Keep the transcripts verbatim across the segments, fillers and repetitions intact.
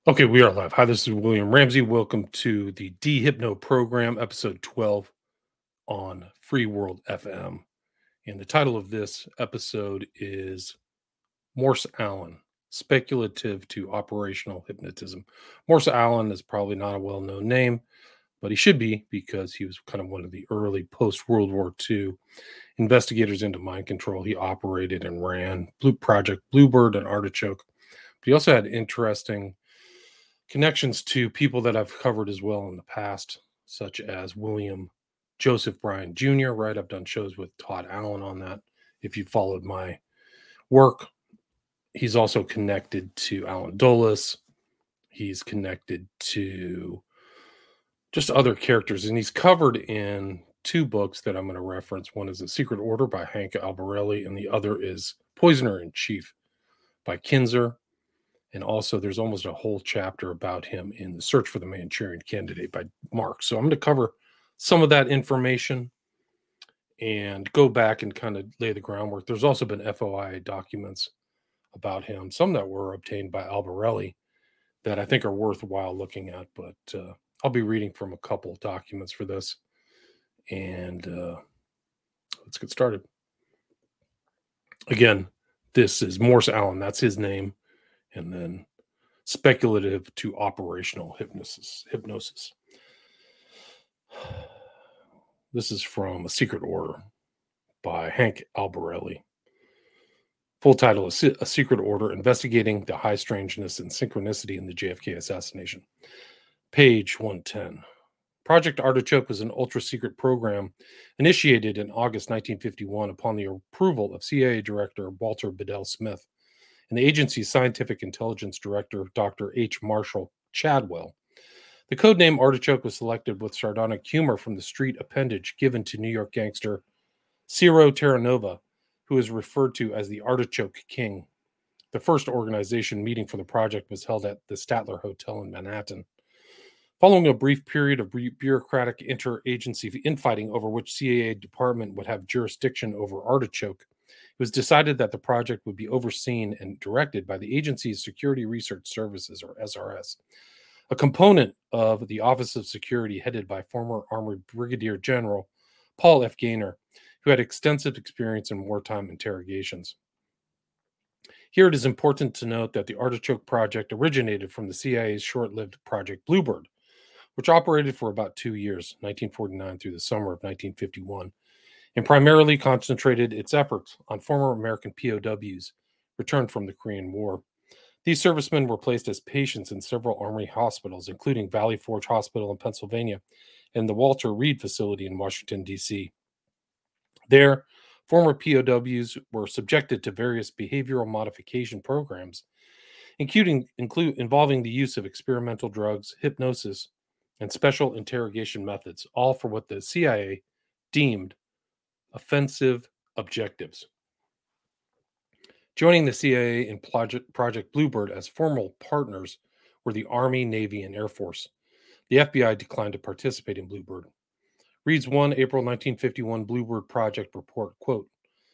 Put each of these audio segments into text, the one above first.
Okay, we are live. Hi, this is William Ramsey. Welcome to the D-Hypno program, episode twelve on Free World F M. And the title of this episode is Morse Allen, Speculative to Operational Hypnotism. Morse Allen is probably not a well-known name, but he should be because he was kind of one of the early post-World War Two investigators into mind control. He operated and ran Blue Project Bluebird and Artichoke. But he also had interesting connections to people that I've covered as well in the past, such as William Joseph Bryan Junior Right, I've done shows with Todd Allen on that. If you followed my work, he's also connected to Alan Dulles. He's connected to just other characters, and he's covered in two books that I'm going to reference. One is The Secret Order by Hank Albarelli, and the other is Poisoner in Chief by Kinzer. And also, there's almost a whole chapter about him in The Search for the Manchurian Candidate by Mark. So I'm going to cover some of that information and go back and kind of lay the groundwork. There's also been F O I A documents about him, some that were obtained by Albarelli that I think are worthwhile looking at. But uh, I'll be reading from a couple documents for this. And uh, let's get started. Again, this is Morse Allen. That's his name. And then speculative to operational hypnosis. Hypnosis. This is from A Secret Order by Hank Albarelli. Full title is A Secret Order, Investigating the High Strangeness and Synchronicity in the J F K Assassination. Page one ten. Project Artichoke was an ultra-secret program initiated in August nineteen fifty-one upon the approval of C I A Director Walter Bedell Smith and the agency's Scientific Intelligence Director, Doctor H. Marshall Chadwell. The codename Artichoke was selected with sardonic humor from the street appendage given to New York gangster Ciro Terranova, who is referred to as the Artichoke King. The first organization meeting for the project was held at the Statler Hotel in Manhattan. Following a brief period of bureaucratic interagency infighting over which C I A department would have jurisdiction over Artichoke, it was decided that the project would be overseen and directed by the agency's Security Research Services, or S R S, a component of the Office of Security headed by former Army Brigadier General Paul F. Gaynor, who had extensive experience in wartime interrogations. Here it is important to note that the Artichoke project originated from the C I A's short-lived Project Bluebird, which operated for about two years, nineteen forty-nine through the summer of nineteen fifty-one, and primarily concentrated its efforts on former American P O Ws returned from the Korean War. These servicemen were placed as patients in several Army hospitals, including Valley Forge Hospital in Pennsylvania and the Walter Reed facility in Washington, D C. There, former P O Ws were subjected to various behavioral modification programs, including include, involving the use of experimental drugs, hypnosis, and special interrogation methods, all for what the C I A deemed offensive objectives. Joining the C I A in Project, Project Bluebird as formal partners were the Army, Navy, and Air Force. The F B I declined to participate in Bluebird. Reads one April nineteen fifty-one Bluebird Project report, quote,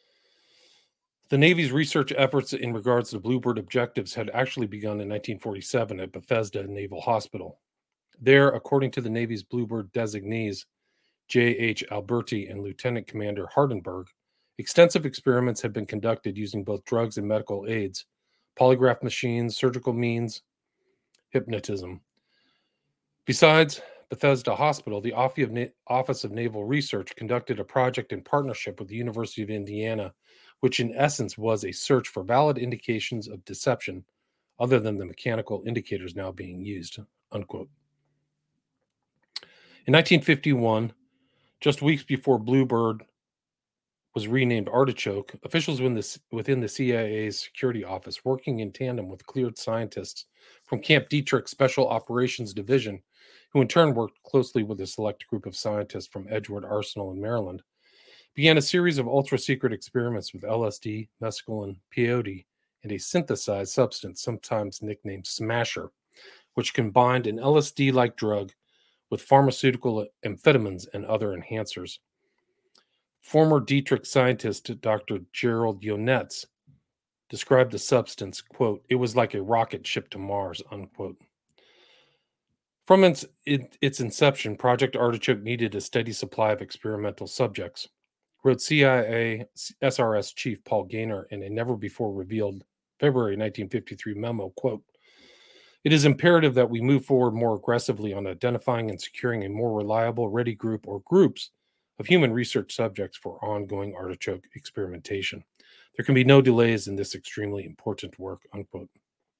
"The Navy's research efforts in regards to Bluebird objectives had actually begun in nineteen forty-seven at Bethesda Naval Hospital. There, according to the Navy's Bluebird designees, J H Alberti and Lieutenant Commander Hardenberg, extensive experiments had been conducted using both drugs and medical aids, polygraph machines, surgical means, hypnotism. Besides Bethesda Hospital, the Office of Naval Research conducted a project in partnership with the University of Indiana, which in essence was a search for valid indications of deception other than the mechanical indicators now being used," unquote. In nineteen fifty-one, just weeks before Bluebird was renamed Artichoke, officials within the C I A's security office, working in tandem with cleared scientists from Camp Detrick Special Operations Division, who in turn worked closely with a select group of scientists from Edgewood Arsenal in Maryland, began a series of ultra-secret experiments with L S D, mescaline, peyote, and a synthesized substance, sometimes nicknamed Smasher, which combined an L S D-like drug with pharmaceutical amphetamines and other enhancers. Former Detrick scientist Doctor Gerald Yonetz described the substance, quote, "It was like a rocket shipped to Mars," unquote. From its, it, its inception, Project Artichoke needed a steady supply of experimental subjects, wrote C I A S R S Chief Paul Gaynor in a never-before-revealed February nineteen fifty-three memo, quote, "It is imperative that we move forward more aggressively on identifying and securing a more reliable, ready group or groups of human research subjects for ongoing artichoke experimentation. There can be no delays in this extremely important work," unquote.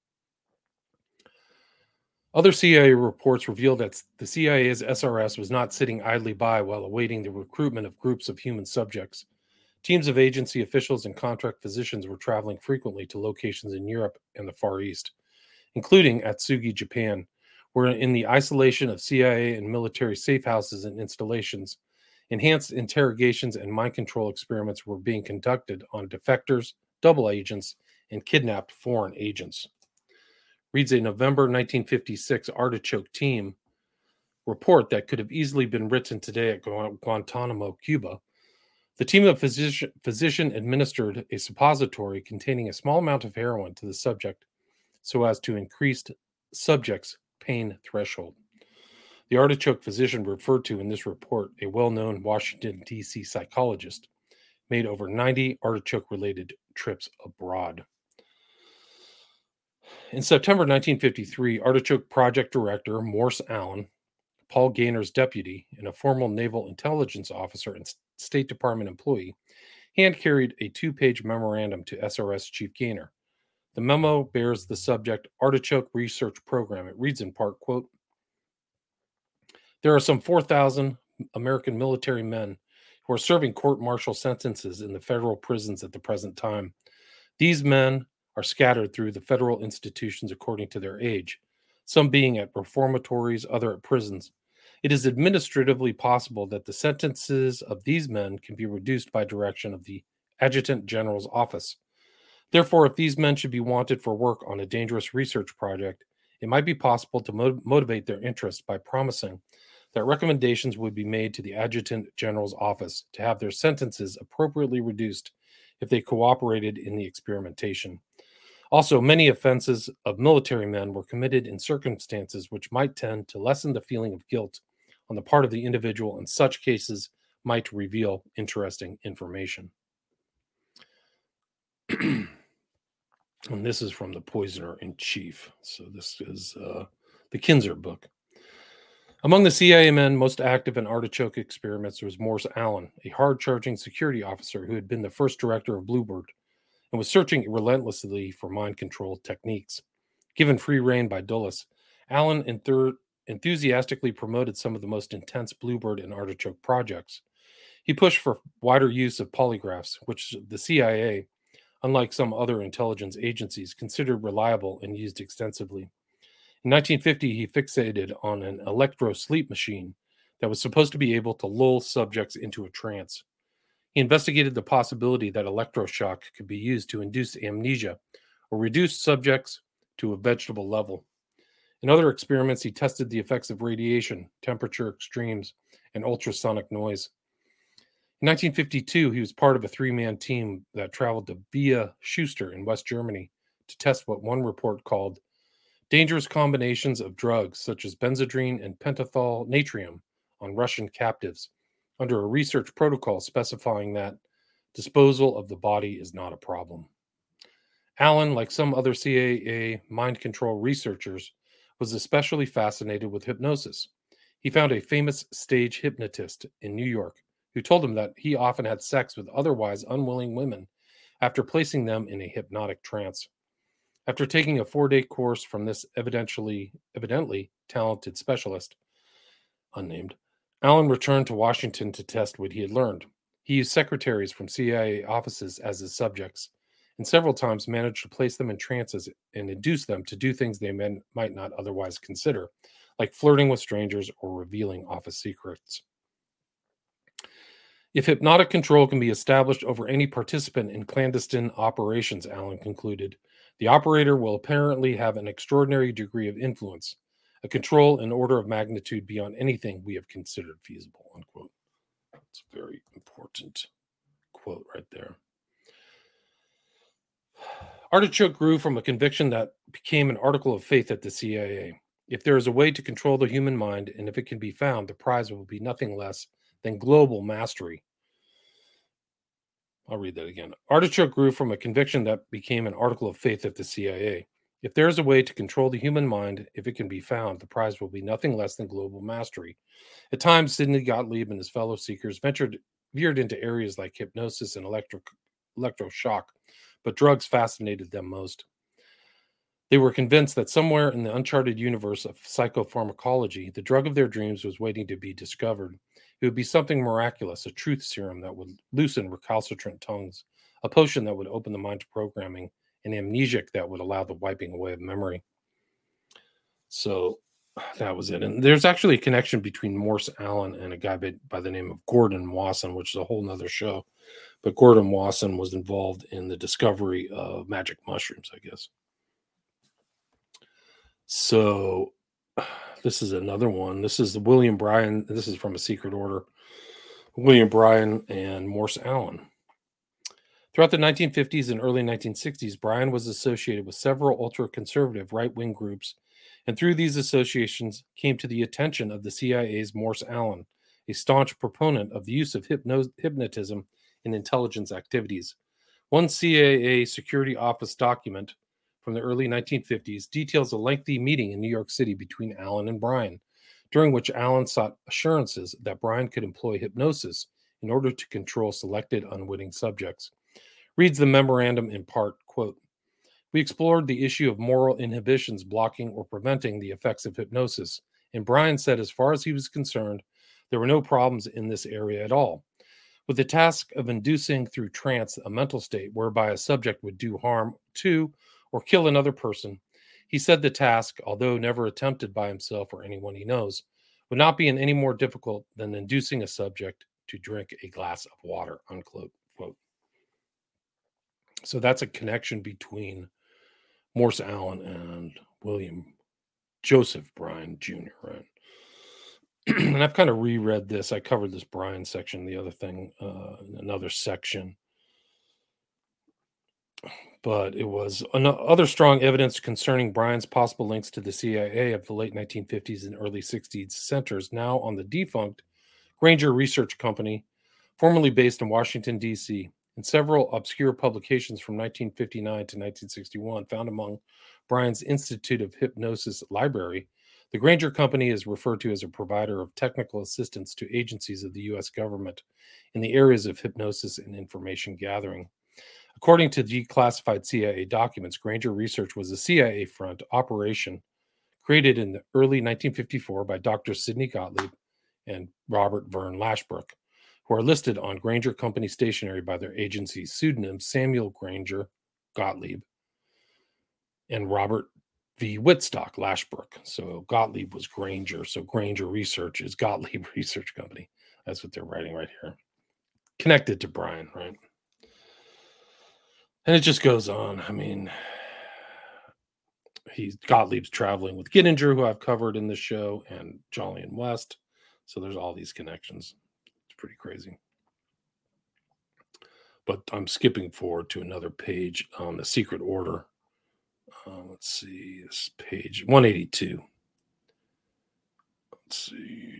Other C I A reports revealed that the C I A's S R S was not sitting idly by while awaiting the recruitment of groups of human subjects. Teams of agency officials and contract physicians were traveling frequently to locations in Europe and the Far East, including Atsugi, Japan, where in the isolation of C I A and military safe houses and installations, enhanced interrogations and mind control experiments were being conducted on defectors, double agents, and kidnapped foreign agents. Reads a November nineteen fifty-six Artichoke team report that could have easily been written today at Guantanamo, Cuba. The team of physician, physician administered a suppository containing a small amount of heroin to the subject so as to increase subject's pain threshold. The Artichoke physician referred to in this report, a well-known Washington, D C psychologist, made over ninety artichoke-related trips abroad. In September nineteen fifty-three, Artichoke project director Morse Allen, Paul Gaynor's deputy, and a former naval intelligence officer and State Department employee, hand-carried a two-page memorandum to S R S Chief Gaynor. The memo bears the subject Artichoke Research Program. It reads in part, quote, "There are some four thousand American military men who are serving court-martial sentences in the federal prisons at the present time. These men are scattered through the federal institutions according to their age, some being at reformatories, other at prisons. It is administratively possible that the sentences of these men can be reduced by direction of the Adjutant General's office. Therefore, if these men should be wanted for work on a dangerous research project, it might be possible to mo- motivate their interest by promising that recommendations would be made to the Adjutant General's office to have their sentences appropriately reduced if they cooperated in the experimentation. Also, many offenses of military men were committed in circumstances which might tend to lessen the feeling of guilt on the part of the individual, and such cases might reveal interesting information." And this is from the Poisoner in Chief. So this is uh, the Kinzer book. Among the C I A men most active in artichoke experiments was Morse Allen, a hard-charging security officer who had been the first director of Bluebird and was searching relentlessly for mind control techniques. Given free rein by Dulles, Allen enthur- enthusiastically promoted some of the most intense Bluebird and artichoke projects. He pushed for wider use of polygraphs, which the C I A, unlike some other intelligence agencies, considered reliable and used extensively. In nineteen fifty, he fixated on an electro-sleep machine that was supposed to be able to lull subjects into a trance. He investigated the possibility that electroshock could be used to induce amnesia or reduce subjects to a vegetable level. In other experiments, he tested the effects of radiation, temperature extremes, and ultrasonic noise. In nineteen fifty-two, he was part of a three-man team that traveled to Via Schuster in West Germany to test what one report called dangerous combinations of drugs such as benzodrine and pentothal natrium on Russian captives, under a research protocol specifying that disposal of the body is not a problem. Allen, like some other C I A mind control researchers, was especially fascinated with hypnosis. He found a famous stage hypnotist in New York who told him that he often had sex with otherwise unwilling women after placing them in a hypnotic trance. After taking a four-day course from this evidently, evidently talented specialist, unnamed, Allen returned to Washington to test what he had learned. He used secretaries from C I A offices as his subjects, and several times managed to place them in trances and induce them to do things they men might not otherwise consider, like flirting with strangers or revealing office secrets. If hypnotic control can be established over any participant in clandestine operations, Allen concluded, the operator will apparently have an extraordinary degree of influence, a control in order of magnitude beyond anything we have considered feasible, unquote. That's a very important quote right there. Artichoke grew from a conviction that became an article of faith at the C I A. If there is a way to control the human mind, and if it can be found, the prize will be nothing less than global mastery. I'll read that again. Artichoke grew from a conviction that became an article of faith at the C I A. If there is a way to control the human mind, if it can be found, the prize will be nothing less than global mastery. At times, Sidney Gottlieb and his fellow seekers ventured veered into areas like hypnosis and electric, electroshock, but drugs fascinated them most. They were convinced that somewhere in the uncharted universe of psychopharmacology, the drug of their dreams was waiting to be discovered. It would be something miraculous, a truth serum that would loosen recalcitrant tongues, a potion that would open the mind to programming, an amnesiac that would allow the wiping away of memory. So that was it. And there's actually a connection between Morse Allen and a guy by, by the name of Gordon Wasson, which is a whole nother show. But Gordon Wasson was involved in the discovery of magic mushrooms, I guess. So this is another one. This is the William Bryan. This is from A Secret Order. William Bryan and Morse Allen. Throughout the nineteen fifties and early nineteen sixties, Bryan was associated with several ultra-conservative right-wing groups, and through these associations came to the attention of the C I A's Morse Allen, a staunch proponent of the use of hypno- hypnotism in intelligence activities. One C I A security office document from the early nineteen fifties details a lengthy meeting in New York City between Allen and Bryan, during which Allen sought assurances that Bryan could employ hypnosis in order to control selected unwitting subjects. Reads the memorandum in part, quote, "We explored the issue of moral inhibitions blocking or preventing the effects of hypnosis, and Bryan said as far as he was concerned, there were no problems in this area at all. With the task of inducing through trance a mental state whereby a subject would do harm to or kill another person, he said the task, although never attempted by himself or anyone he knows, would not be any more difficult than inducing a subject to drink a glass of water," unquote. Quote. So that's a connection between Morse Allen and William Joseph Bryan Junior, right? And I've kind of reread this. I covered this Bryan section, the other thing, uh, another section. But it was other strong evidence concerning Bryan's possible links to the C I A of the late nineteen fifties and early sixties centers now on the defunct Granger Research Company, formerly based in Washington, D C, and several obscure publications from nineteen fifty-nine to nineteen sixty-one found among Bryan's Institute of Hypnosis library. The Granger Company is referred to as a provider of technical assistance to agencies of the U S government in the areas of hypnosis and information gathering. According to declassified C I A documents, Granger Research was a C I A front operation created in the early nineteen fifty-four by Doctor Sidney Gottlieb and Robert Verne Lashbrook, who are listed on Granger Company stationery by their agency's pseudonyms Samuel Granger Gottlieb and Robert V. Whitstock Lashbrook. So Gottlieb was Granger. So Granger Research is Gottlieb Research Company. That's what they're writing right here. Connected to Bryan, right? And it just goes on. I mean, he's Gottlieb's traveling with Gittinger, who I've covered in the show, and Jolyon West. So there's all these connections. It's pretty crazy. But I'm skipping forward to another page on the Secret Order. Uh, let's see, this page one eighty-two. Let's see.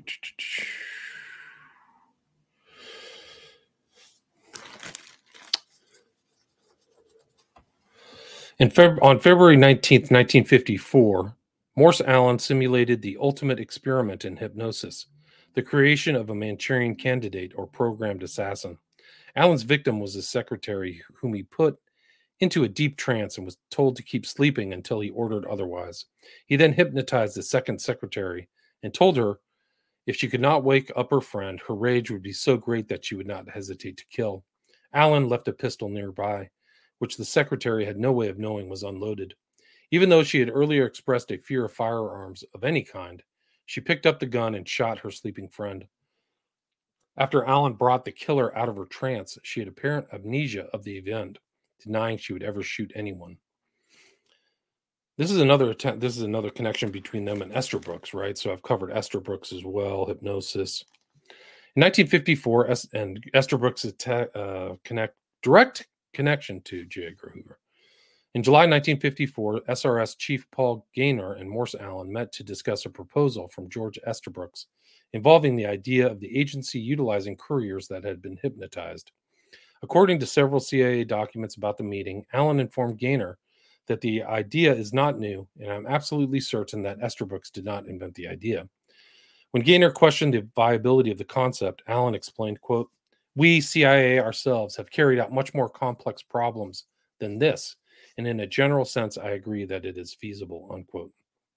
In Feb- on February nineteenth, nineteen fifty-four, Morse Allen simulated the ultimate experiment in hypnosis, the creation of a Manchurian candidate or programmed assassin. Allen's victim was his secretary, whom he put into a deep trance and was told to keep sleeping until he ordered otherwise. He then hypnotized the second secretary and told her if she could not wake up her friend, her rage would be so great that she would not hesitate to kill. Allen left a pistol nearby, which the secretary had no way of knowing was unloaded. Even though she had earlier expressed a fear of firearms of any kind, she picked up the gun and shot her sleeping friend. After Allen brought the killer out of her trance, she had apparent amnesia of the event, denying she would ever shoot anyone. This is another attempt, this is another connection between them and Esther Brooks, right? So I've covered Esther Brooks as well, hypnosis. In nineteen fifty-four, es- and Esther Brooks' atta- uh, connect direct connection to J. Edgar Hoover. In July nineteen fifty-four, S R S Chief Paul Gaynor and Morse Allen met to discuss a proposal from George Estabrooks involving the idea of the agency utilizing couriers that had been hypnotized. According to several C I A documents about the meeting, Allen informed Gaynor that the idea is not new, and I'm absolutely certain that Estabrooks did not invent the idea. When Gaynor questioned the viability of the concept, Allen explained, quote, "We, C I A ourselves, have carried out much more complex problems than this, and in a general sense, I agree that it is feasible," unquote.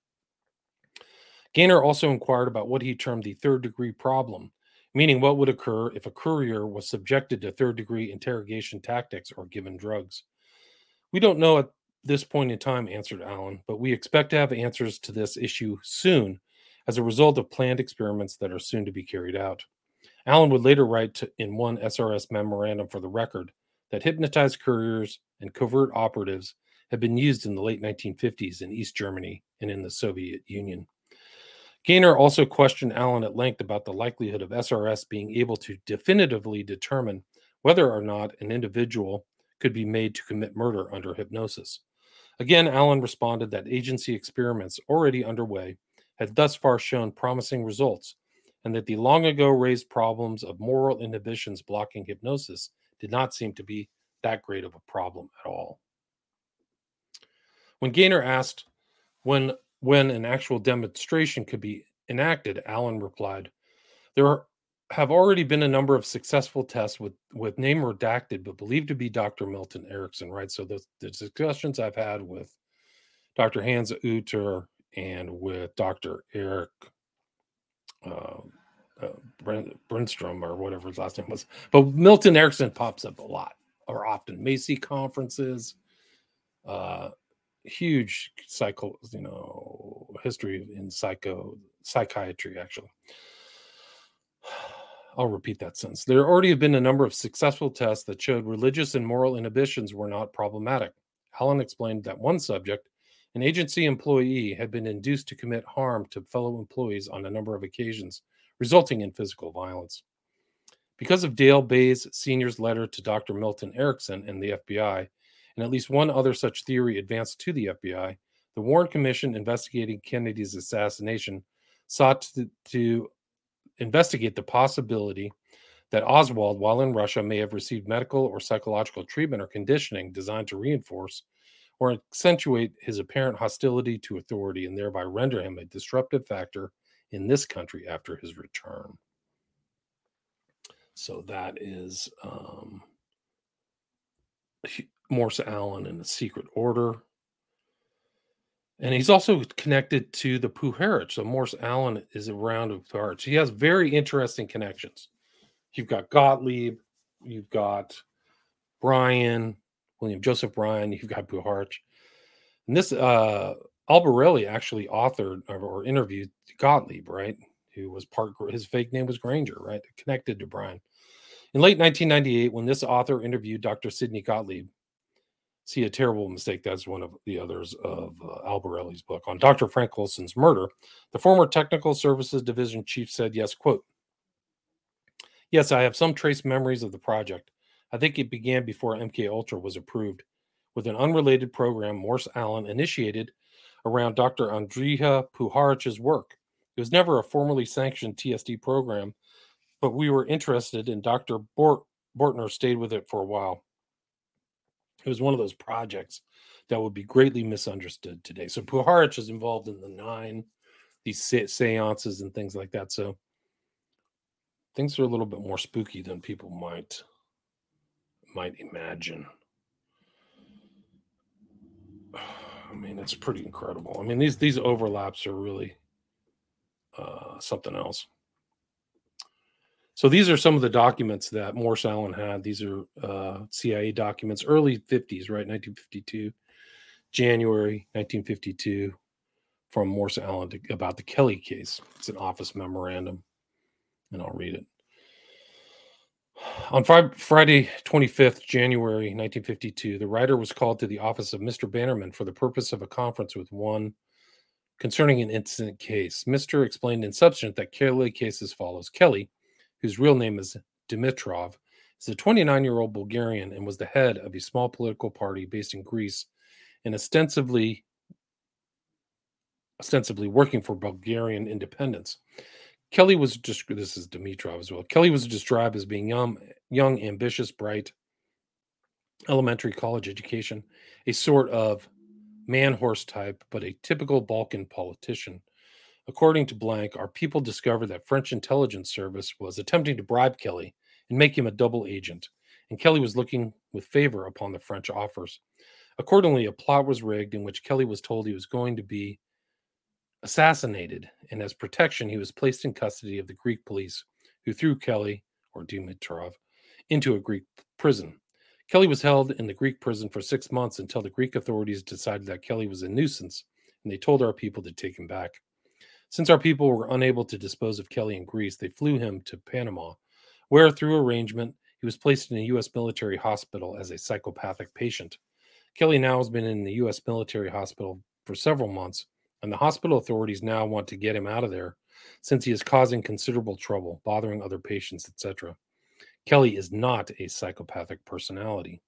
Gaynor also inquired about what he termed the third-degree problem, meaning what would occur if a courier was subjected to third-degree interrogation tactics or given drugs. "We don't know at this point in time," answered Allen, "but we expect to have answers to this issue soon as a result of planned experiments that are soon to be carried out." Allen would later write to, in one S R S memorandum for the record, that hypnotized couriers and covert operatives had been used in the late nineteen fifties in East Germany and in the Soviet Union. Gaynor also questioned Allen at length about the likelihood of S R S being able to definitively determine whether or not an individual could be made to commit murder under hypnosis. Again, Allen responded that agency experiments already underway had thus far shown promising results, and that the long ago raised problems of moral inhibitions blocking hypnosis did not seem to be that great of a problem at all. When Gaynor asked when, when an actual demonstration could be enacted, Allen replied, "There are, have already been a number of successful tests with, with name redacted, but believed to be Doctor Milton Erickson," right? So the, the discussions I've had with Doctor Hans Uter and with Doctor Eric uh, uh, Brindstrom, or whatever his last name was. But Milton Erickson pops up a lot, or often. Macy conferences, uh, huge psycho, you know, history in psycho psychiatry, actually. I'll repeat that sentence. There already have been a number of successful tests that showed religious and moral inhibitions were not problematic. Allen explained that one subject, an agency employee, had been induced to commit harm to fellow employees on a number of occasions, resulting in physical violence. Because of Dale Bays Senior's letter to Doctor Milton Erickson and the F B I, and at least one other such theory advanced to the F B I, the Warren Commission investigating Kennedy's assassination sought to, to investigate the possibility that Oswald, while in Russia, may have received medical or psychological treatment or conditioning designed to reinforce or accentuate his apparent hostility to authority and thereby render him a disruptive factor in this country after his return. So that is um, Morse Allen and the Secret Order. And he's also connected to the Puharich. So Morse Allen is around with Puharich. He has very interesting connections. You've got Gottlieb, you've got Bryan, William Joseph Bryan, you've got Puharich. And this, uh, Albarelli actually authored or, or interviewed Gottlieb, right? Who was part, his fake name was Granger, right? Connected to Bryan. In late nineteen ninety-eight, when this author interviewed Doctor Sidney Gottlieb, see a terrible mistake, that's one of the others of uh, Albarelli's book, on Doctor Frank Wilson's murder, the former Technical Services Division chief said, yes, quote, "Yes, I have some trace memories of the project. I think it began before M K Ultra was approved, with an unrelated program Morse Allen initiated around Doctor Andrija Puharich's work. It was never a formally sanctioned T S D program, but we were interested, and Doctor Bort- Bortner stayed with it for a while. It was one of those projects that would be greatly misunderstood today." So Puharich is involved in the nine, these se- seances and things like that. So things are a little bit more spooky than people might might imagine. I mean, it's pretty incredible. I mean, these these overlaps are really uh, something else. So these are some of the documents that Morse Allen had. These are uh, C I A documents, early fifties, right? nineteen fifty-two, January nineteen fifty-two, from Morse Allen to, about the Kelly case. It's an office memorandum, and I'll read it. On Friday, twenty-fifth, January nineteen fifty-two, the writer was called to the office of Mister Bannerman for the purpose of a conference with one concerning an incident case. Mister explained in substance that Kelly case as follows. Kelly, whose real name is Dimitrov, is a twenty-nine-year-old Bulgarian and was the head of a small political party based in Greece and ostensibly ostensibly working for Bulgarian independence. Kelly was just this is Dimitrov as well. Kelly was described as being young, young, ambitious, bright, elementary college education, a sort of man horse type, but a typical Balkan politician. According to Blank, our people discovered that French intelligence service was attempting to bribe Kelly and make him a double agent, and Kelly was looking with favor upon the French offers. Accordingly, a plot was rigged in which Kelly was told he was going to be assassinated, and as protection, he was placed in custody of the Greek police, who threw Kelly, or Dimitrov, into a Greek prison. Kelly was held in the Greek prison for six months until the Greek authorities decided that Kelly was a nuisance, and they told our people to take him back. Since our people were unable to dispose of Kelly in Greece, they flew him to Panama, where, through arrangement, he was placed in a U S military hospital as a psychopathic patient. Kelly now has been in the U S military hospital for several months, and the hospital authorities now want to get him out of there since he is causing considerable trouble, bothering other patients, et cetera. Kelly is not a psychopathic personality.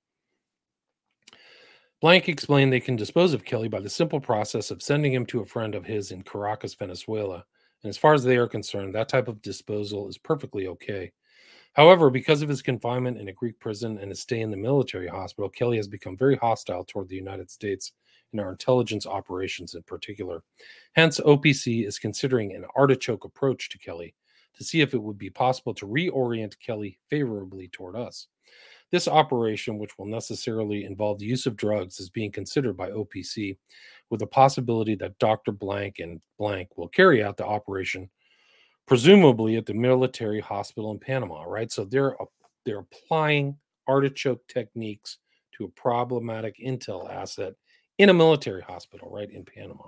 Blank explained they can dispose of Kelly by the simple process of sending him to a friend of his in Caracas, Venezuela. And as far as they are concerned, that type of disposal is perfectly okay. However, because of his confinement in a Greek prison and his stay in the military hospital, Kelly has become very hostile toward the United States and our intelligence operations in particular. Hence, O P C is considering an artichoke approach to Kelly to see if it would be possible to reorient Kelly favorably toward us. This operation, which will necessarily involve the use of drugs, is being considered by O P C, with the possibility that Doctor Blank and Blank will carry out the operation, presumably at the military hospital in Panama, right? So they're they're applying artichoke techniques to a problematic intel asset in a military hospital, right, in Panama.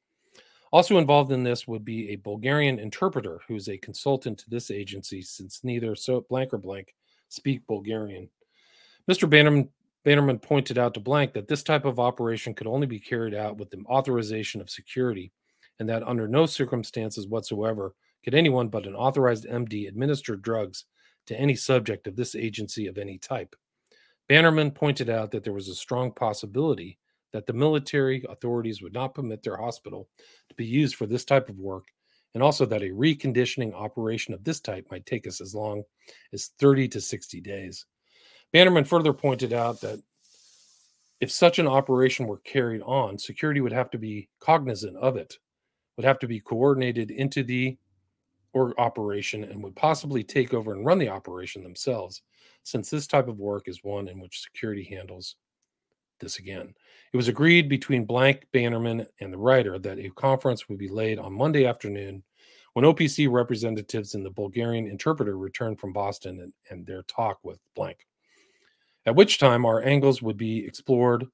Also involved in this would be a Bulgarian interpreter who's a consultant to this agency, since neither so Blank or Blank speak Bulgarian. Mister Bannerman, Bannerman pointed out to Blank that this type of operation could only be carried out with the authorization of security, and that under no circumstances whatsoever could anyone but an authorized M D administer drugs to any subject of this agency of any type. Bannerman pointed out that there was a strong possibility that the military authorities would not permit their hospital to be used for this type of work, and also that a reconditioning operation of this type might take us as long as thirty to sixty days. Bannerman further pointed out that if such an operation were carried on, security would have to be cognizant of it, would have to be coordinated into the or operation, and would possibly take over and run the operation themselves, since this type of work is one in which security handles this again. It was agreed between Blank, Bannerman, and the writer that a conference would be laid on Monday afternoon when O P C representatives and the Bulgarian interpreter returned from Boston and, and their talk with Blank, at which time our angles would be explored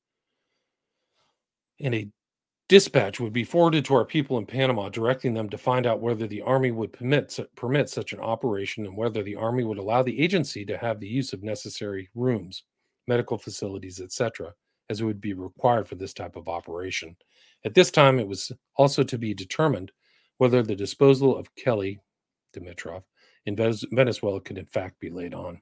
and a dispatch would be forwarded to our people in Panama, directing them to find out whether the Army would permit, permit such an operation and whether the Army would allow the agency to have the use of necessary rooms, medical facilities, et cetera, as it would be required for this type of operation. At this time, it was also to be determined whether the disposal of Kelly, Dimitrov, in Venezuela could in fact be laid on.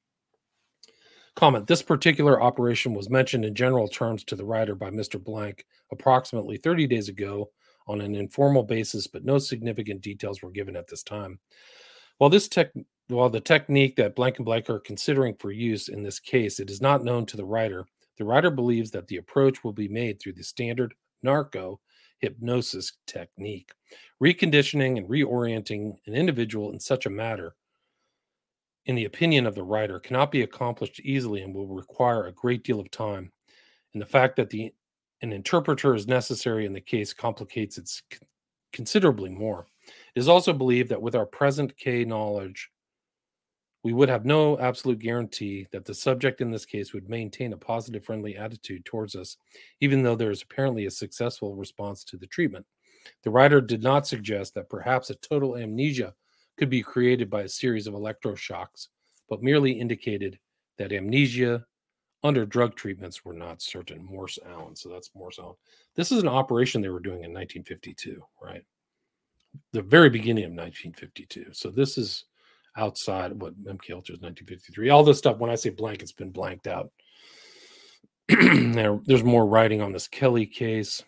Comment: this particular operation was mentioned in general terms to the writer by Mister Blank approximately thirty days ago on an informal basis, but no significant details were given at this time. While this tech, while the technique that Blank and Blank are considering for use in this case, it is not known to the writer, the writer believes that the approach will be made through the standard narco hypnosis technique. Reconditioning and reorienting an individual in such a matter, in the opinion of the writer, cannot be accomplished easily and will require a great deal of time. And the fact that the an interpreter is necessary in the case complicates it considerably more. It is also believed that with our present K knowledge, we would have no absolute guarantee that the subject in this case would maintain a positive, friendly attitude towards us, even though there is apparently a successful response to the treatment. The writer did not suggest that perhaps a total amnesia could be created by a series of electroshocks, but merely indicated that amnesia under drug treatments were not certain. Morse Allen. So that's Morse Allen. This is an operation they were doing in nineteen fifty-two, right? The very beginning of nineteen fifty-two. So this is outside what M K Ultra is nineteen fifty-three. All this stuff, when I say blank, it's been blanked out. there, there's more writing on this Kelly case.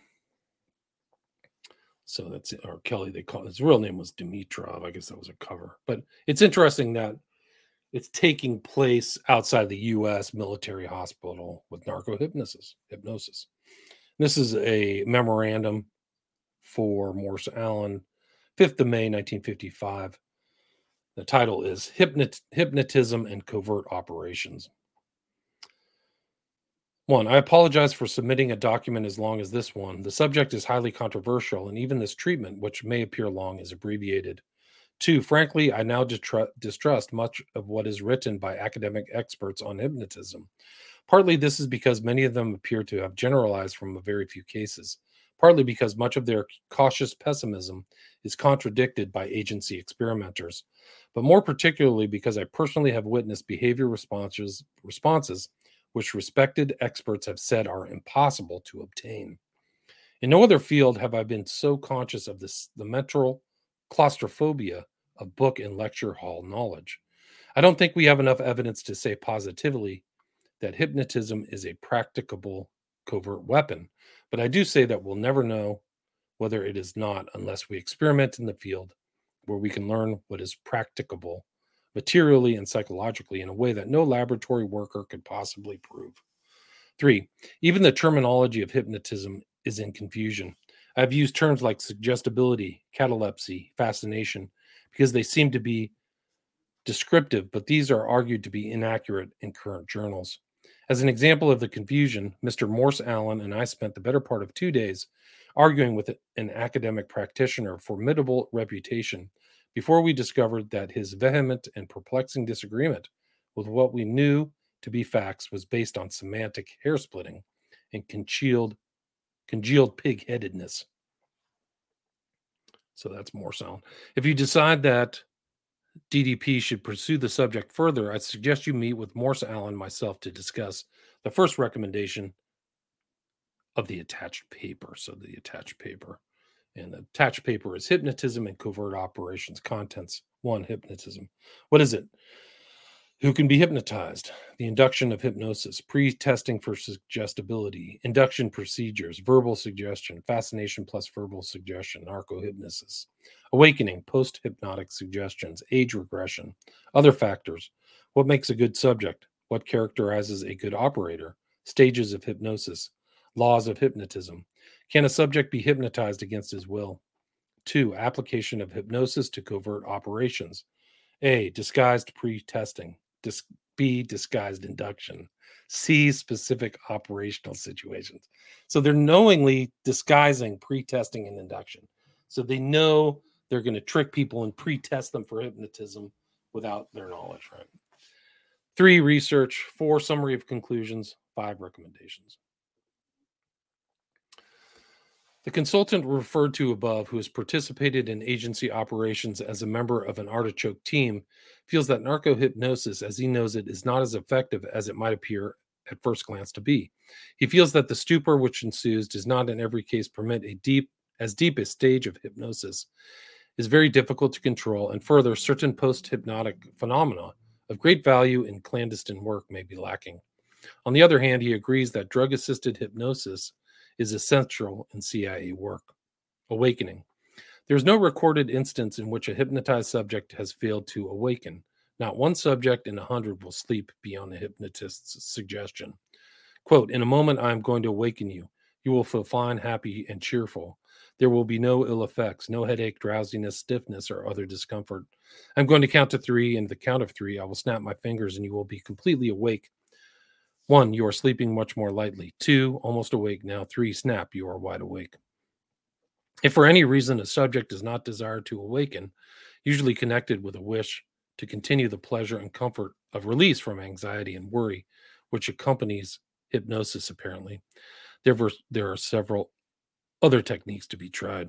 So that's or Kelly, they call his real name was Dimitrov. I guess that was a cover. But it's interesting that it's taking place outside the U S military hospital with narcohypnosis. Hypnosis. This is a memorandum for Morse Allen, fifth of May, nineteen fifty-five. The title is Hypnot- Hypnotism and Covert Operations. One, I apologize for submitting a document as long as this one. The subject is highly controversial, and even this treatment, which may appear long, is abbreviated. Two, frankly, I now ditru- distrust much of what is written by academic experts on hypnotism. Partly this is because many of them appear to have generalized from a very few cases. Partly because much of their cautious pessimism is contradicted by agency experimenters. But more particularly because I personally have witnessed behavior responses, responses which respected experts have said are impossible to obtain. In no other field have I been so conscious of this, the mental claustrophobia of book and lecture hall knowledge. I don't think we have enough evidence to say positively that hypnotism is a practicable covert weapon, but I do say that we'll never know whether it is not unless we experiment in the field where we can learn what is practicable materially and psychologically in a way that no laboratory worker could possibly prove. Three, even the terminology of hypnotism is in confusion. I've used terms like suggestibility, catalepsy, fascination, because they seem to be descriptive, but these are argued to be inaccurate in current journals. As an example of the confusion, Mister Morse Allen and I spent the better part of two days arguing with an academic practitioner of formidable reputation before we discovered that his vehement and perplexing disagreement with what we knew to be facts was based on semantic hair splitting and congealed, congealed pig-headedness. So that's Morse Allen. If you decide that D D P should pursue the subject further, I suggest you meet with Morse Allen and myself to discuss the first recommendation of the attached paper. So the attached paper. And the attached paper is Hypnotism and Covert Operations. Contents. One, hypnotism. What is it? Who can be hypnotized? The induction of hypnosis, pre-testing for suggestibility, induction procedures, verbal suggestion, fascination plus verbal suggestion, narcohypnosis, awakening, post-hypnotic suggestions, age regression, other factors, what makes a good subject, what characterizes a good operator, stages of hypnosis, laws of hypnotism. Can a subject be hypnotized against his will? Two, application of hypnosis to covert operations. A, disguised pre-testing. Dis- B, disguised induction. C, specific operational situations. So they're knowingly disguising pre-testing and induction. So they know they're going to trick people and pre-test them for hypnotism without their knowledge, right? Three, research. Four, summary of conclusions. Five, recommendations. The consultant referred to above, who has participated in agency operations as a member of an artichoke team, feels that narcohypnosis, as he knows it, is not as effective as it might appear at first glance to be. He feels that the stupor which ensues does not in every case permit a deep, as deep a stage of hypnosis, is very difficult to control, and further, certain post-hypnotic phenomena of great value in clandestine work may be lacking. On the other hand, he agrees that drug-assisted hypnosis is essential in C I A work. Awakening. There is no recorded instance in which a hypnotized subject has failed to awaken. Not one subject in a hundred will sleep beyond the hypnotist's suggestion. Quote, in a moment I am going to awaken you. You will feel fine, happy, and cheerful. There will be no ill effects, no headache, drowsiness, stiffness, or other discomfort. I'm going to count to three, and at the count of three, I will snap my fingers and you will be completely awake. One, you are sleeping much more lightly. Two, almost awake now. Three, snap, you are wide awake. If for any reason a subject does not desire to awaken, usually connected with a wish to continue the pleasure and comfort of release from anxiety and worry, which accompanies hypnosis apparently, there, were, there are several other techniques to be tried.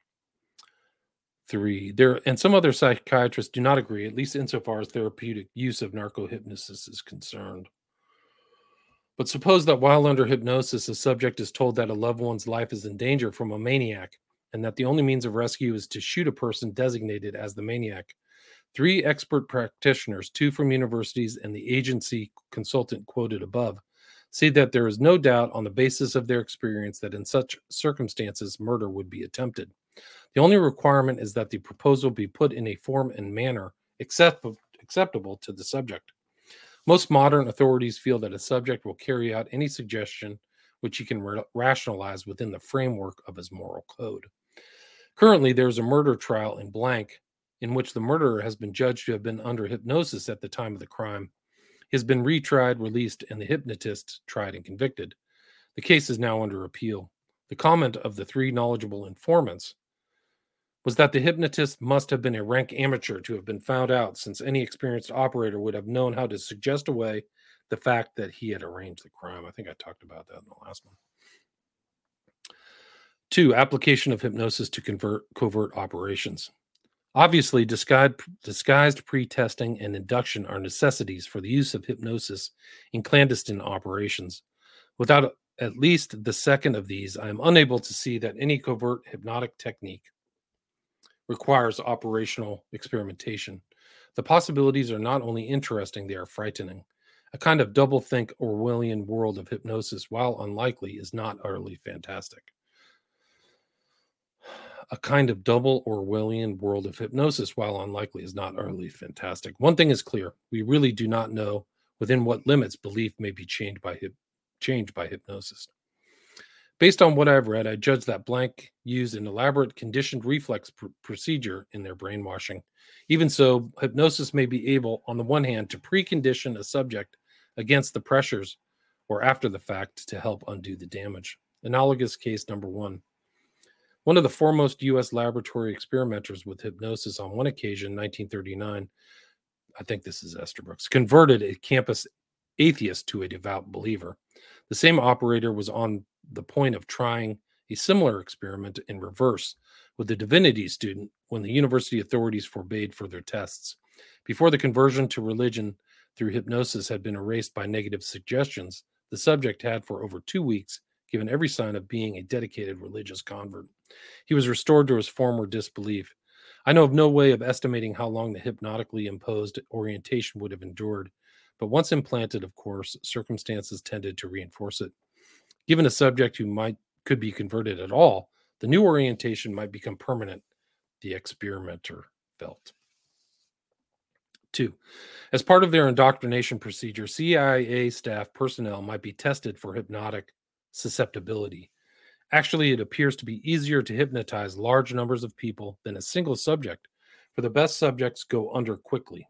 Three, there and some other psychiatrists do not agree, at least insofar as therapeutic use of narcohypnosis is concerned. But suppose that while under hypnosis, a subject is told that a loved one's life is in danger from a maniac, and that the only means of rescue is to shoot a person designated as the maniac. Three expert practitioners, two from universities and the agency consultant quoted above, say that there is no doubt on the basis of their experience that in such circumstances murder would be attempted. The only requirement is that the proposal be put in a form and manner accept- acceptable to the subject. Most modern authorities feel that a subject will carry out any suggestion which he can ra- rationalize within the framework of his moral code. Currently, there is a murder trial in blank in which the murderer has been judged to have been under hypnosis at the time of the crime. He has been retried, released, and the hypnotist tried and convicted. The case is now under appeal. The comment of the three knowledgeable informants was that the hypnotist must have been a rank amateur to have been found out, since any experienced operator would have known how to suggest away the fact that he had arranged the crime. I think I talked about that in the last one. Two, application of hypnosis to convert covert operations. Obviously, disguised, disguised pre-testing and induction are necessities for the use of hypnosis in clandestine operations. Without at least the second of these, I am unable to see that any covert hypnotic technique requires operational experimentation. The possibilities are not only interesting, they are frightening. A kind of double-think Orwellian world of hypnosis, while unlikely, is not utterly fantastic. A kind of double Orwellian world of hypnosis, while unlikely, is not utterly fantastic. One thing is clear: we really do not know within what limits belief may be changed by hip, changed by hypnosis. Based on what I've read, I judge that blank used an elaborate conditioned reflex pr- procedure in their brainwashing. Even so, hypnosis may be able, on the one hand, to precondition a subject against the pressures or after the fact to help undo the damage. Analogous case number one. One of the foremost U S laboratory experimenters with hypnosis on one occasion, nineteen thirty-nine, I think this is Esterbrook's, converted a campus atheist to a devout believer. The same operator was on the point of trying a similar experiment in reverse with the divinity student when the university authorities forbade further tests. Before the conversion to religion through hypnosis had been erased by negative suggestions, the subject had for over two weeks given every sign of being a dedicated religious convert. He was restored to his former disbelief. I know of no way of estimating how long the hypnotically imposed orientation would have endured, but once implanted, of course, circumstances tended to reinforce it. Given a subject who might could be converted at all, the new orientation might become permanent, the experimenter felt. Two, as part of their indoctrination procedure, C I A staff personnel might be tested for hypnotic susceptibility. Actually, it appears to be easier to hypnotize large numbers of people than a single subject, for the best subjects go under quickly.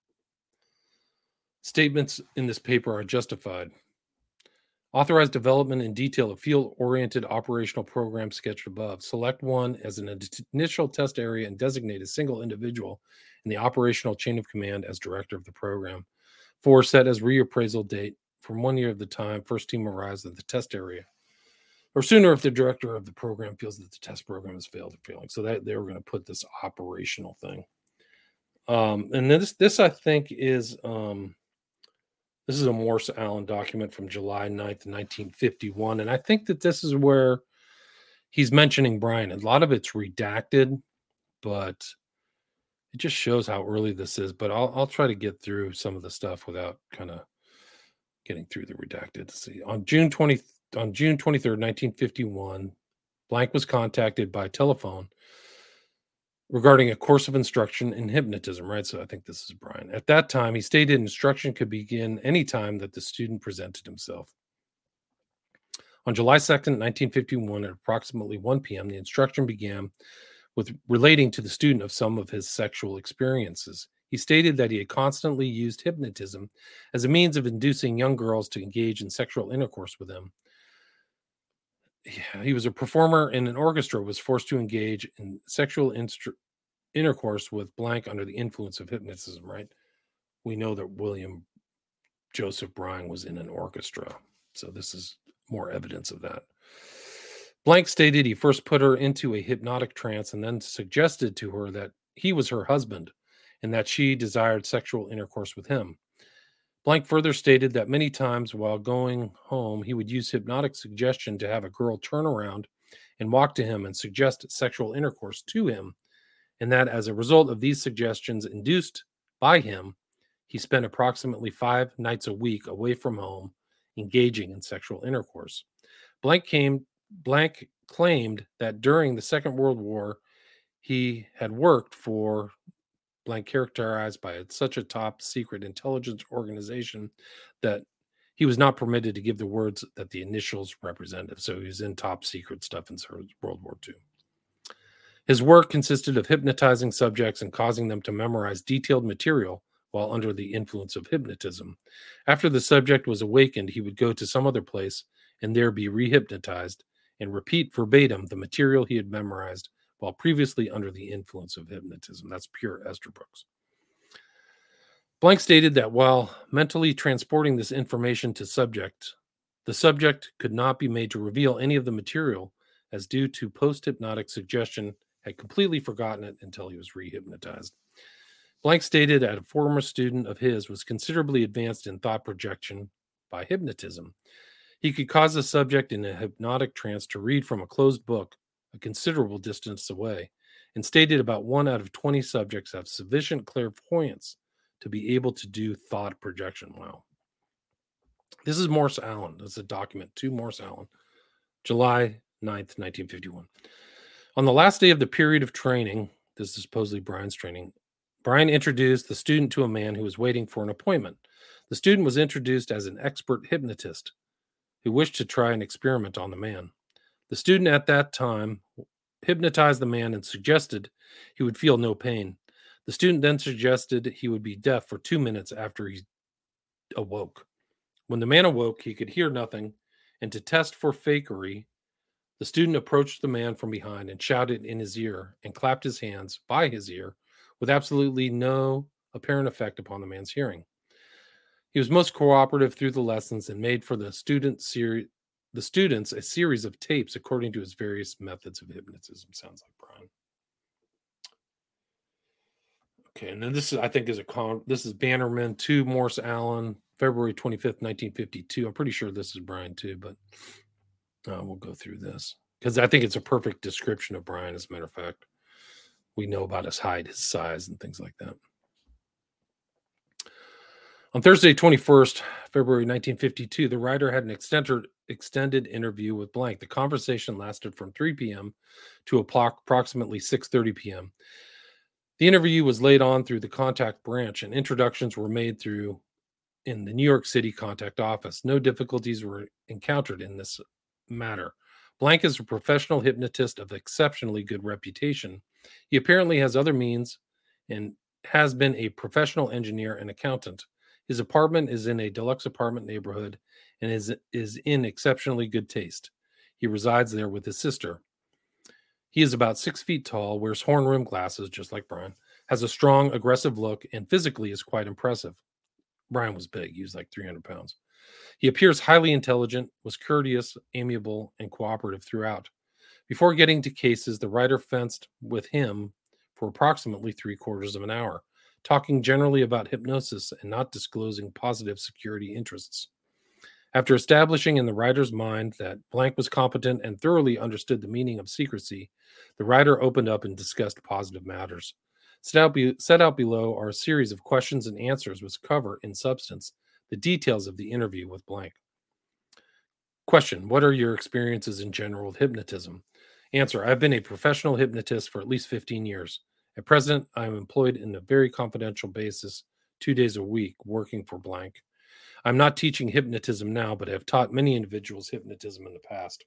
Statements in this paper are justified. Authorize development in detail of field-oriented operational programs sketched above. Select one as an initial test area and designate a single individual in the operational chain of command as director of the program. Four, set as reappraisal date from one year of the time first team arrives at the test area, or sooner if the director of the program feels that the test program has failed or failing. So that they were going to put this operational thing. Um, and this, this I think is... Um, This is a Morse Allen document from July ninth, nineteen fifty-one. And I think that this is where he's mentioning Brian. A lot of it's redacted, but it just shows how early this is. But I'll, I'll try to get through some of the stuff without kind of getting through the redacted. Let's see. On June twentieth, on June twenty-third, nineteen fifty-one, Blank was contacted by telephone regarding a course of instruction in hypnotism, right? So I think this is Brian. At that time, he stated instruction could begin any time that the student presented himself. On July second, nineteen fifty-one, at approximately one p.m., the instruction began with relating to the student of some of his sexual experiences. He stated that he had constantly used hypnotism as a means of inducing young girls to engage in sexual intercourse with him. He was a performer in an orchestra, was forced to engage in sexual instru- intercourse with Blank under the influence of hypnotism, right? We know that William Joseph Bryan was in an orchestra, so this is more evidence of that. Blank stated he first put her into a hypnotic trance and then suggested to her that he was her husband and that she desired sexual intercourse with him. Blank further stated that many times while going home, he would use hypnotic suggestion to have a girl turn around and walk to him and suggest sexual intercourse to him, and that as a result of these suggestions induced by him, he spent approximately five nights a week away from home engaging in sexual intercourse. Blank, came, Blank claimed that during the Second World War, he had worked for blank characterized by such a top secret intelligence organization that he was not permitted to give the words that the initials represented. So he was in top secret stuff in World War Two. His work consisted of hypnotizing subjects and causing them to memorize detailed material while under the influence of hypnotism. After the subject was awakened, he would go to some other place and there be rehypnotized and repeat verbatim the material he had memorized while previously under the influence of hypnotism. That's pure Estabrooks. Blank stated that while mentally transporting this information to subject, the subject could not be made to reveal any of the material, as due to post-hypnotic suggestion had completely forgotten it until he was rehypnotized. Blank stated that a former student of his was considerably advanced in thought projection by hypnotism. He could cause the subject in a hypnotic trance to read from a closed book a considerable distance away, and stated about one out of twenty subjects have sufficient clairvoyance to be able to do thought projection. Wow. This is Morse Allen. This is a document to Morse Allen, July ninth, nineteen fifty-one. On the last day of the period of training, this is supposedly Brian's training, Brian introduced the student to a man who was waiting for an appointment. The student was introduced as an expert hypnotist who wished to try an experiment on the man. The student at that time hypnotized the man and suggested he would feel no pain. The student then suggested he would be deaf for two minutes after he awoke. When the man awoke, he could hear nothing, and to test for fakery, the student approached the man from behind and shouted in his ear and clapped his hands by his ear with absolutely no apparent effect upon the man's hearing. He was most cooperative through the lessons and made for the student seri- the students a series of tapes according to his various methods of hypnotism. Sounds like Brian. Okay, and then this is, I think, is a con. This is Bannerman to Morse Allen, February twenty-fifth, nineteen fifty-two. I'm pretty sure this is Brian too, but uh, we'll go through this because I think it's a perfect description of Brian. As a matter of fact, we know about his height, his size, and things like that. On Thursday, twenty-first, February nineteen fifty-two, the writer had an extended, extended interview with Blank. The conversation lasted from three p.m. to approximately six thirty p.m. The interview was laid on through the contact branch, and introductions were made through in the New York City contact office. No difficulties were encountered in this matter. Blank is a professional hypnotist of exceptionally good reputation. He apparently has other means and has been a professional engineer and accountant. His apartment is in a deluxe apartment neighborhood and is, is in exceptionally good taste. He resides there with his sister. He is about six feet tall, wears horn-rimmed glasses, just like Brian, has a strong, aggressive look, and physically is quite impressive. Brian was big. He was like three hundred pounds. He appears highly intelligent, was courteous, amiable, and cooperative throughout. Before getting to cases, the writer fenced with him for approximately three quarters of an hour, talking generally about hypnosis and not disclosing positive security interests. After establishing in the writer's mind that Blank was competent and thoroughly understood the meaning of secrecy, the writer opened up and discussed positive matters. Set out, be, set out below are a series of questions and answers which cover, in substance, the details of the interview with Blank. Question: what are your experiences in general with hypnotism? Answer: I've been a professional hypnotist for at least fifteen years. At present, I am employed in a very confidential basis, two days a week, working for Blank. I'm not teaching hypnotism now, but have taught many individuals hypnotism in the past.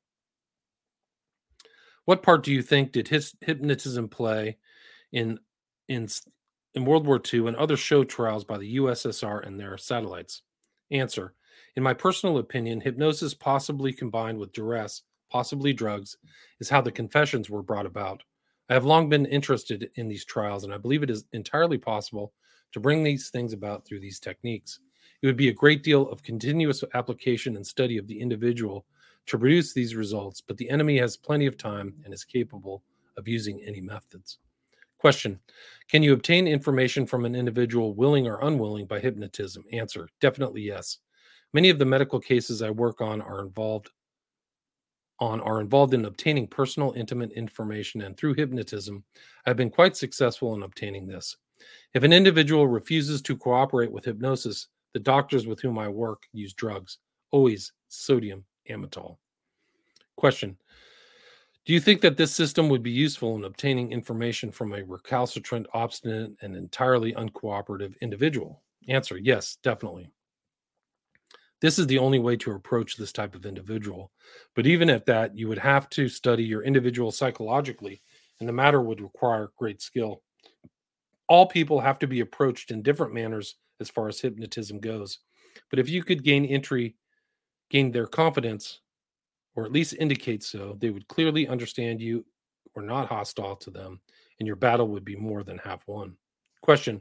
What part do you think did his hypnotism play in, in, in World War Two and other show trials by the U S S R and their satellites? Answer: in my personal opinion, hypnosis possibly combined with duress, possibly drugs, is how the confessions were brought about. I have long been interested in these trials, and I believe it is entirely possible to bring these things about through these techniques. It would be a great deal of continuous application and study of the individual to produce these results, but the enemy has plenty of time and is capable of using any methods. Question: can you obtain information from an individual, willing or unwilling, by hypnotism? Answer: definitely yes. Many of the medical cases I work on are involved on are involved in obtaining personal, intimate information, and through hypnotism, I've been quite successful in obtaining this. If an individual refuses to cooperate with hypnosis, the doctors with whom I work use drugs, Always sodium amytal. Question. Do you think that this system would be useful in obtaining information from a recalcitrant, obstinate, and entirely uncooperative individual? Answer. Yes, definitely. This is the only way to approach this type of individual. But even at that, you would have to study your individual psychologically, and the matter would require great skill. All people have to be approached in different manners as far as hypnotism goes. But if you could gain entry, gain their confidence, or at least indicate so, they would clearly understand you were not hostile to them, and your battle would be more than half won. Question.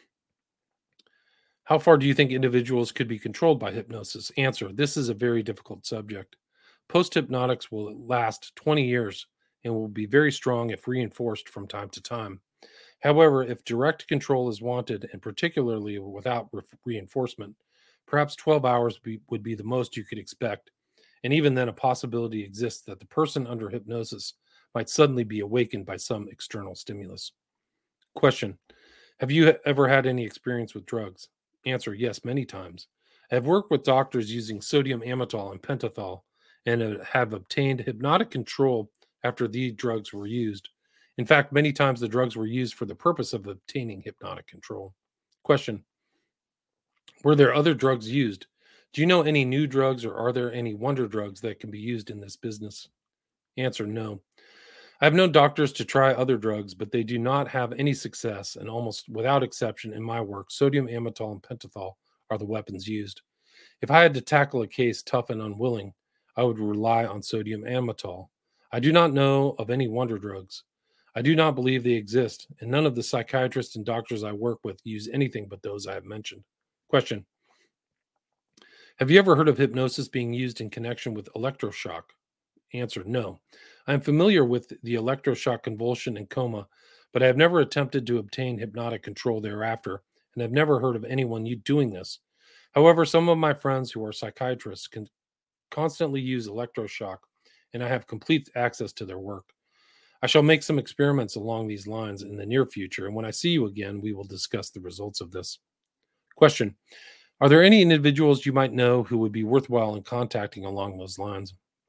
How far do you think individuals could be controlled by hypnosis? Answer. This is a very difficult subject. Post-hypnotics will last twenty years and will be very strong if reinforced from time to time. However, if direct control is wanted, and particularly without re- reinforcement, perhaps twelve hours be, would be the most you could expect. And even then, a possibility exists that the person under hypnosis might suddenly be awakened by some external stimulus. Question. Have you ever had any experience with drugs? Answer. Yes, many times. I have worked with doctors using sodium amytal and pentothal and have obtained hypnotic control after these drugs were used. In fact, many times the drugs were used for the purpose of obtaining hypnotic control. Question. Were there other drugs used? Do you know any new drugs, or are there any wonder drugs that can be used in this business? Answer. No. I have known doctors to try other drugs, but they do not have any success, and almost without exception in my work, sodium amytal and pentothal are the weapons used. If I had to tackle a case tough and unwilling, I would rely on sodium amytal. I do not know of any wonder drugs. I do not believe they exist, and none of the psychiatrists and doctors I work with use anything but those I have mentioned. Question. Have you ever heard of hypnosis being used in connection with electroshock? Answer. No. I am familiar with the electroshock convulsion and coma, but I have never attempted to obtain hypnotic control thereafter, and have never heard of anyone doing this. However, some of my friends who are psychiatrists can constantly use electroshock, and I have complete access to their work. I shall make some experiments along these lines in the near future, and when I see you again, we will discuss the results of this. Question. Are there any individuals you might know who would be worthwhile in contacting along those lines?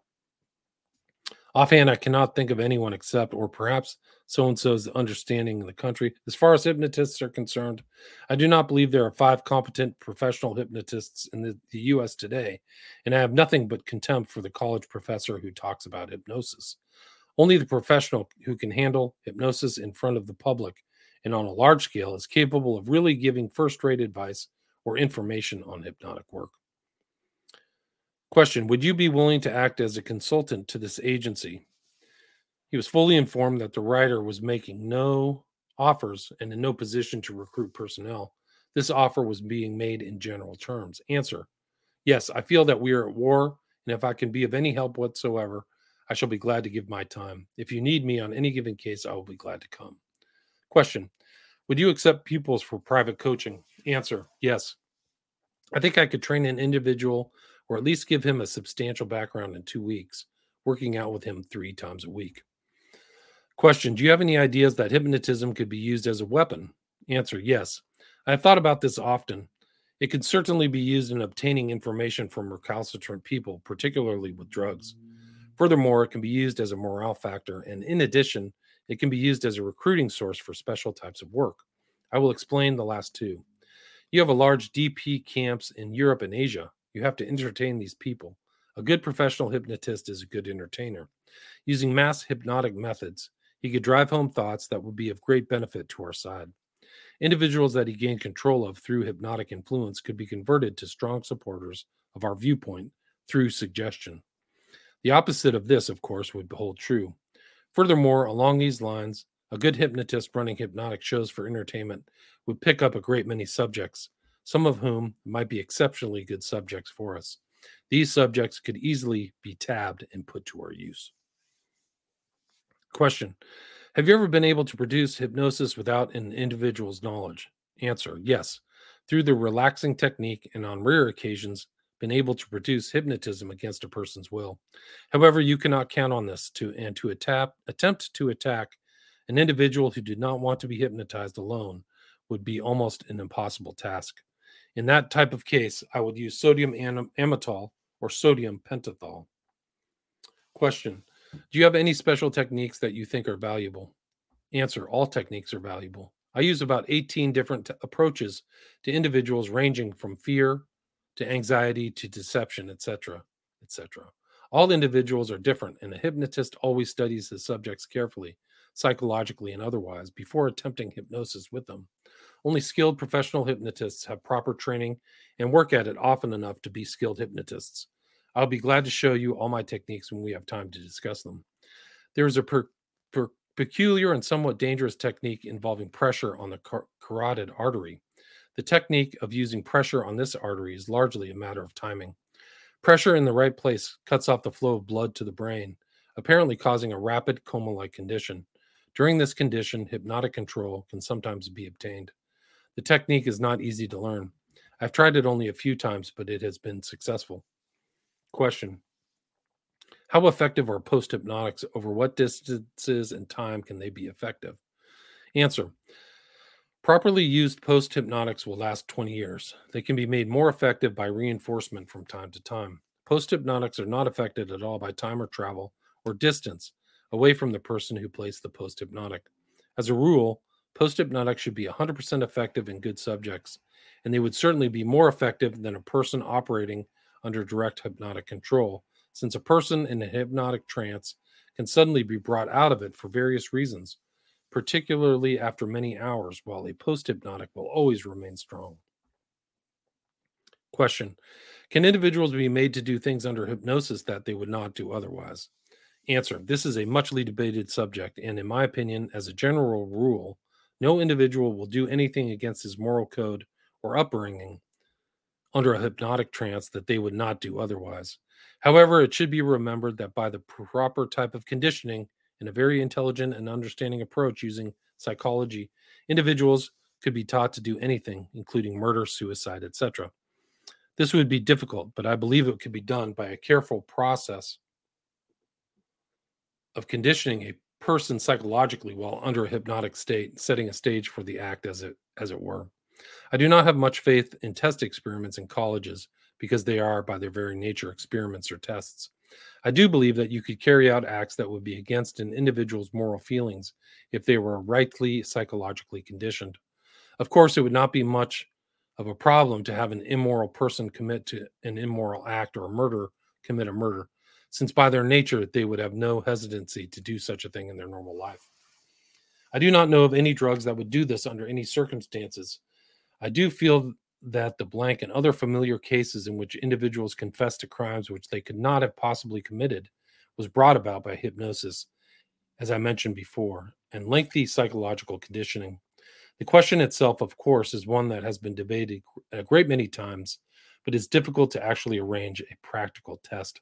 Offhand, I cannot think of anyone except, or perhaps so-and-so's understanding in the country. As far as hypnotists are concerned, I do not believe there are five competent professional hypnotists in the, the U S today, and I have nothing but contempt for the college professor who talks about hypnosis. Only the professional who can handle hypnosis in front of the public and on a large scale is capable of really giving first-rate advice or information on hypnotic work. Question. Would you be willing to act as a consultant to this agency? He was fully informed that the writer was making no offers and in no position to recruit personnel. This offer was being made in general terms. Answer. Yes, I feel that we are at war, and if I can be of any help whatsoever, I shall be glad to give my time. If you need me on any given case, I will be glad to come. Question. Would you accept pupils for private coaching? Answer. Yes. I think I could train an individual, or at least give him a substantial background in two weeks, working out with him three times a week. Question. Do you have any ideas that hypnotism could be used as a weapon? Answer. Yes. I have thought about this often. It could certainly be used in obtaining information from recalcitrant people, particularly with drugs. Furthermore, it can be used as a morale factor, and in addition, it can be used as a recruiting source for special types of work. I will explain the last two. You have a large D P camps in Europe and Asia. You have to entertain these people. A good professional hypnotist is a good entertainer. Using mass hypnotic methods, he could drive home thoughts that would be of great benefit to our side. Individuals that he gained control of through hypnotic influence could be converted to strong supporters of our viewpoint through suggestion. The opposite of this, of course, would hold true. Furthermore, along these lines, a good hypnotist running hypnotic shows for entertainment would pick up a great many subjects, some of whom might be exceptionally good subjects for us. These subjects could easily be tabbed and put to our use. Question. Have you ever been able to produce hypnosis without an individual's knowledge? Answer. Yes. Through the relaxing technique, and on rare occasions, been able to produce hypnotism against a person's will. However, you cannot count on this to and to attack, attempt to attack an individual who did not want to be hypnotized alone would be almost an impossible task. In that type of case, I would use sodium amytal or sodium pentothal? Question. Do you have any special techniques that you think are valuable? Answer. All techniques are valuable. I use about eighteen different t- approaches to individuals ranging from fear to anxiety to deception, et cetera, et cetera. All individuals are different, and a hypnotist always studies his subjects carefully, psychologically and otherwise, before attempting hypnosis with them. Only skilled professional hypnotists have proper training and work at it often enough to be skilled hypnotists. I'll be glad to show you all my techniques when we have time to discuss them. There is a per, per, peculiar and somewhat dangerous technique involving pressure on the car- carotid artery. The technique of using pressure on this artery is largely a matter of timing. Pressure in the right place cuts off the flow of blood to the brain, apparently causing a rapid coma-like condition. During this condition, hypnotic control can sometimes be obtained. The technique is not easy to learn. I've tried it only a few times, but it has been successful. Question. How effective are post-hypnotics? Over what distances and time can they be effective? Answer. Properly used post-hypnotics will last twenty years. They can be made more effective by reinforcement from time to time. Post-hypnotics are not affected at all by time or travel or distance away from the person who placed the post-hypnotic. As a rule, post-hypnotics should be one hundred percent effective in good subjects, and they would certainly be more effective than a person operating under direct hypnotic control, since a person in a hypnotic trance can suddenly be brought out of it for various reasons, particularly after many hours, while a post-hypnotic will always remain strong. Question. Can individuals be made to do things under hypnosis that they would not do otherwise? Answer. This is a muchly debated subject, and in my opinion, as a general rule, no individual will do anything against his moral code or upbringing under a hypnotic trance that they would not do otherwise. However, it should be remembered that by the proper type of conditioning and a very intelligent and understanding approach using psychology, individuals could be taught to do anything, including murder, suicide, et cetera. This would be difficult, but I believe it could be done by a careful process of conditioning a person psychologically while under a hypnotic state, setting a stage for the act as it as it were. I do not have much faith in test experiments in colleges because they are, by their very nature, experiments or tests. I do believe that you could carry out acts that would be against an individual's moral feelings if they were rightly psychologically conditioned. Of course, it would not be much of a problem to have an immoral person commit to an immoral act or a murderer commit a murder, since by their nature they would have no hesitancy to do such a thing in their normal life. I do not know of any drugs that would do this under any circumstances. I do feel that the blank and other familiar cases in which individuals confess to crimes which they could not have possibly committed was brought about by hypnosis, as I mentioned before, and lengthy psychological conditioning. The question itself, of course, is one that has been debated a great many times, but it's difficult to actually arrange a practical test.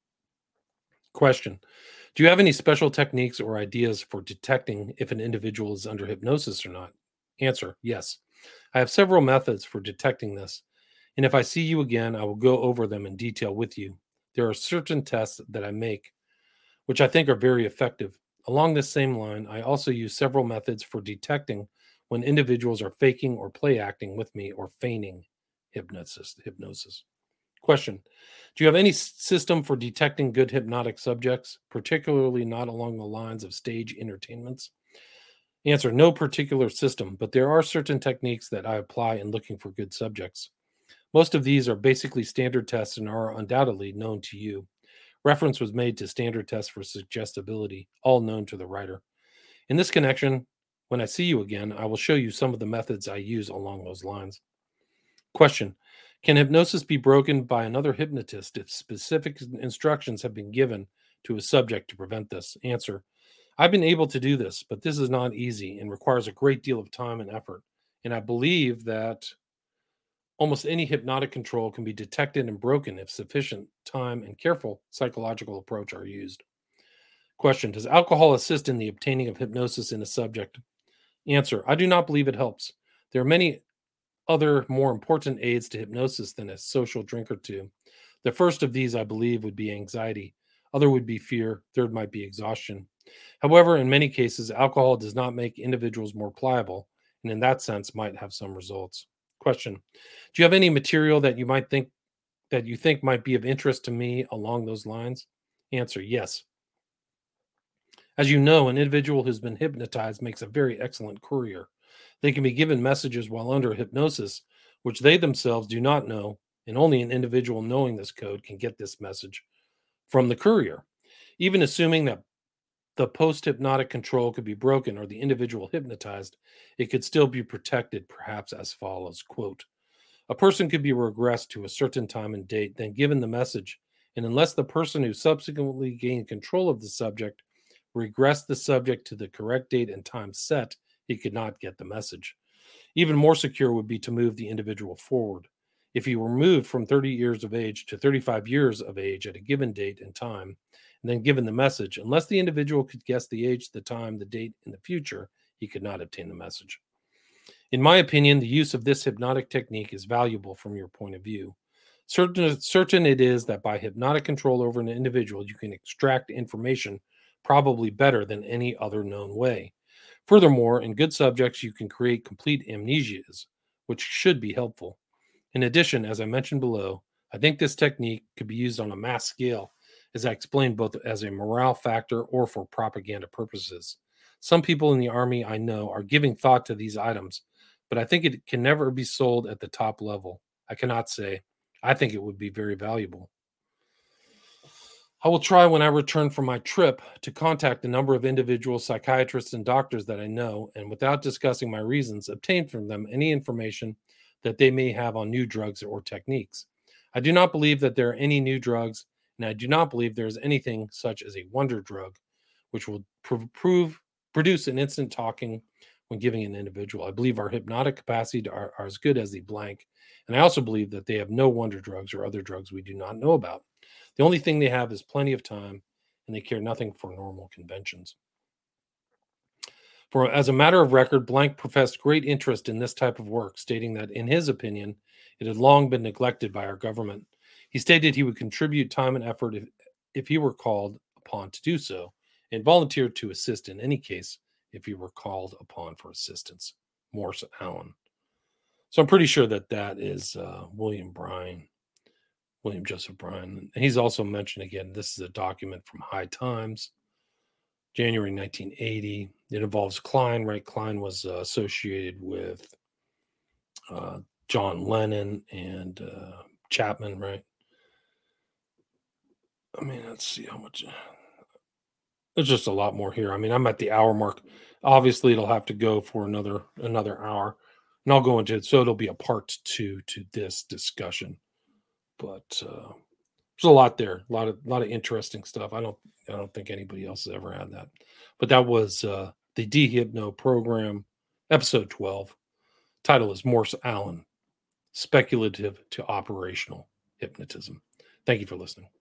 Question. Do you have any special techniques or ideas for detecting if an individual is under hypnosis or not? Answer. Yes. I have several methods for detecting this, and if I see you again, I will go over them in detail with you. There are certain tests that I make, which I think are very effective. Along this same line, I also use several methods for detecting when individuals are faking or play acting with me or feigning hypnosis. hypnosis. Question. Do you have any system for detecting good hypnotic subjects, particularly not along the lines of stage entertainments? Answer. No particular system, but there are certain techniques that I apply in looking for good subjects. Most of these are basically standard tests and are undoubtedly known to you. Reference was made to standard tests for suggestibility, all known to the writer. In this connection, when I see you again, I will show you some of the methods I use along those lines. Question. Can hypnosis be broken by another hypnotist if specific instructions have been given to a subject to prevent this? Answer. I've been able to do this, but this is not easy and requires a great deal of time and effort. And I believe that almost any hypnotic control can be detected and broken if sufficient time and careful psychological approach are used. Question. Does alcohol assist in the obtaining of hypnosis in a subject? Answer. I do not believe it helps. There are many other more important aids to hypnosis than a social drink or two. The first of these, I believe, would be anxiety. Other would be fear. Third might be exhaustion. However, in many cases, alcohol does not make individuals more pliable, and in that sense might have some results. Question. Do you have any material that you might think that you think might be of interest to me along those lines? Answer: yes. As you know, an individual who's been hypnotized makes a very excellent courier. They can be given messages while under hypnosis, which they themselves do not know, and only an individual knowing this code can get this message from the courier. Even assuming that the post hypnotic control could be broken or the individual hypnotized, it could still be protected, perhaps as follows: quote, a person could be regressed to a certain time and date, then given the message, and unless the person who subsequently gained control of the subject regressed the subject to the correct date and time set, he could not get the message. Even more secure would be to move the individual forward. If he were moved from thirty years of age to thirty-five years of age at a given date and time, and then given the message, unless the individual could guess the age, the time, the date in the future, he could not obtain the message. In my opinion, the use of this hypnotic technique is valuable from your point of view. Certain, certain it is that by hypnotic control over an individual, you can extract information probably better than any other known way. Furthermore, in good subjects, you can create complete amnesias, which should be helpful. In addition, as I mentioned below, I think this technique could be used on a mass scale, as I explained, both as a morale factor or for propaganda purposes. Some people in the Army I know are giving thought to these items, but I think it can never be sold at the top level. I cannot say. I think it would be very valuable. I will try when I return from my trip to contact a number of individual psychiatrists and doctors that I know, and without discussing my reasons, obtain from them any information that they may have on new drugs or techniques. I do not believe that there are any new drugs, and I do not believe there is anything such as a wonder drug, which will pr- prove produce an instant talking when giving an individual. I believe our hypnotic capacity are, are as good as the blank, and I also believe that they have no wonder drugs or other drugs we do not know about. The only thing they have is plenty of time, and they care nothing for normal conventions. For as a matter of record, Blank professed great interest in this type of work, stating that, in his opinion, it had long been neglected by our government. He stated he would contribute time and effort if, if he were called upon to do so, and volunteered to assist in any case if he were called upon for assistance. Morse Allen. So I'm pretty sure that that is uh, William Bryan. William Joseph Bryan. And he's also mentioned again, this is a document from High Times, January nineteen eighty. It involves Klein, right? Klein was uh, associated with uh, John Lennon and uh, Chapman, right? I mean, let's see how much. There's just a lot more here. I mean, I'm at the hour mark. Obviously, it'll have to go for another another hour, and I'll go into it. So it'll be a part two to this discussion. But uh, there's a lot there, a lot of a lot of interesting stuff. I don't I don't think anybody else has ever had that. But that was uh, the DeHypno program, episode twelve. Title is Morse Allen, Speculative to Operational Hypnotism. Thank you for listening.